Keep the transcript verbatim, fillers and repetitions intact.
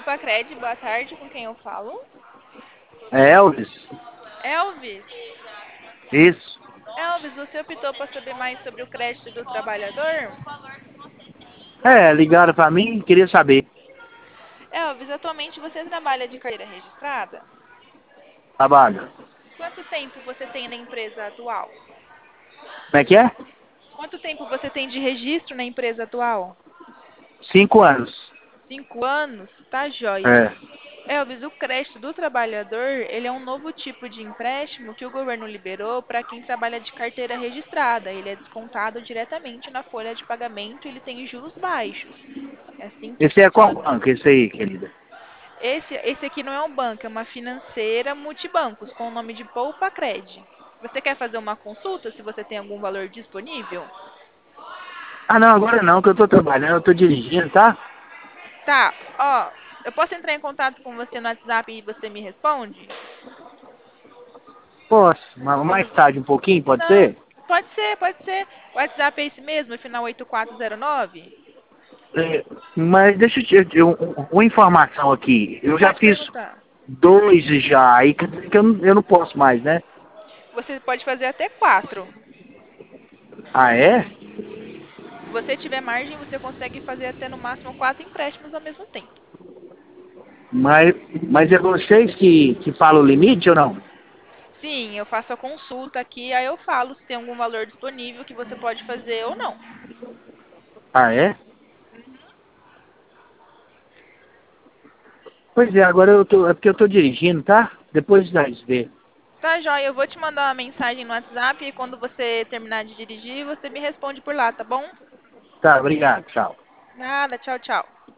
Poupa-Cred, boa tarde, com quem eu falo? É Elvis? Elvis. Isso. Elvis, você optou para saber mais sobre o crédito do trabalhador? É, ligaram pra mim, queria saber. Elvis, atualmente você trabalha de carteira registrada? Trabalho. Quanto tempo você tem na empresa atual? Como é que é? Quanto tempo você tem de registro na empresa atual? Cinco anos. Cinco anos? Tá joia. É. Elvis, o crédito do trabalhador, ele é um novo tipo de empréstimo que o governo liberou para quem trabalha de carteira registrada. Ele é descontado diretamente na folha de pagamento e ele tem juros baixos. É assim que Esse é qual funciona. banco, esse aí, querida? Esse, esse aqui não é um banco, é uma financeira multibancos com o nome de Poupa Cred. Você quer fazer uma consulta se você tem algum valor disponível? Ah, não, agora não, que eu tô trabalhando, eu tô dirigindo, tá? Tá, ó, eu posso entrar em contato com você no WhatsApp e você me responde? Posso, ma- mais Quando... tarde um pouquinho, pode Não, ser? pode ser, pode ser. O WhatsApp é esse mesmo, final oito quatro zero nove? É, mas deixa eu te... eu- um- uma informação aqui. Eu já Pode fiz perguntar. dois já, aí quer dizer que eu, não- eu não posso mais, né? Você pode fazer até quatro. Ah, é? Se você tiver margem, você consegue fazer até no máximo quatro empréstimos ao mesmo tempo. Mas, mas é vocês que, que falam o limite ou não? Sim, eu faço a consulta aqui, aí eu falo se tem algum valor disponível que você pode fazer ou não. Ah, é? Pois é, agora eu tô, é porque eu tô dirigindo, tá? Depois nós vê. Tá, joia, eu vou te mandar uma mensagem no WhatsApp e quando você terminar de dirigir, você me responde por lá, tá bom? Tá, obrigado, tchau. Nada, tchau, tchau.